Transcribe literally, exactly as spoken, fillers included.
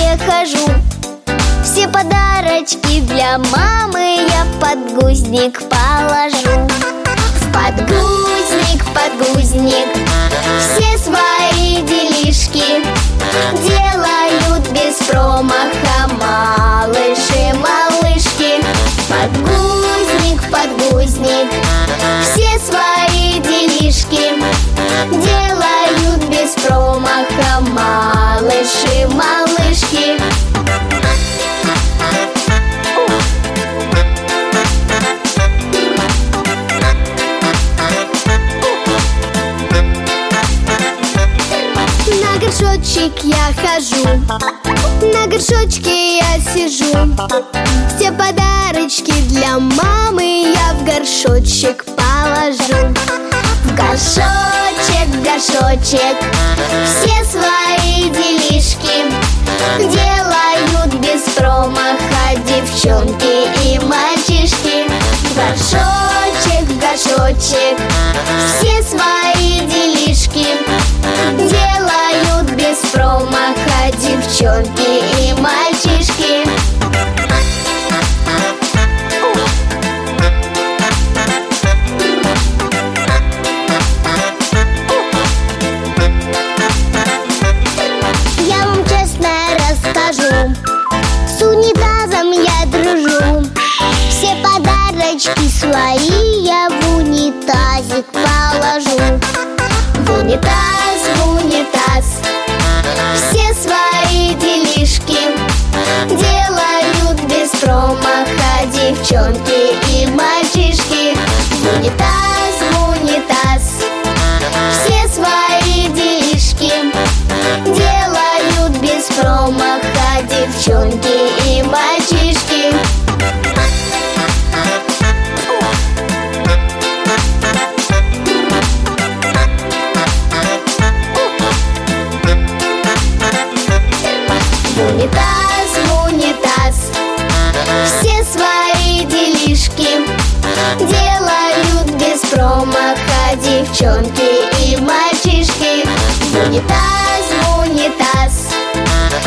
я хожу. Все подарочки для мамы я в подгузник положу. В подгузник, в подгузник все свои делишки делают без промаха малыши, малышки. В подгузник, в подгузник все свои делишки делают без промаха малыши, малышки. На горшочек я хожу, на горшочке я сижу. Все подарочки для мамы я в горшочек положу. В горшочек, в горшочек все свои делишки делают без промаха девчонки и мальчишки. В горшочек, в горшочек все свои делишки делают без промаха девчонки и мальчишки. Я вам честно расскажу, с унитазом я дружу. Все подарочки свои я в унитазик положу. В унитаз, в унитаз все свои делишки делают без промаха девчонки и мальчишки. В унитаз, в унитаз все свои делишки делают без промаха девчонки и мальчишки. В унитаз, в унитаз все свои делишки делают без промаха девчонки и мальчишки. В унитаз, в унитаз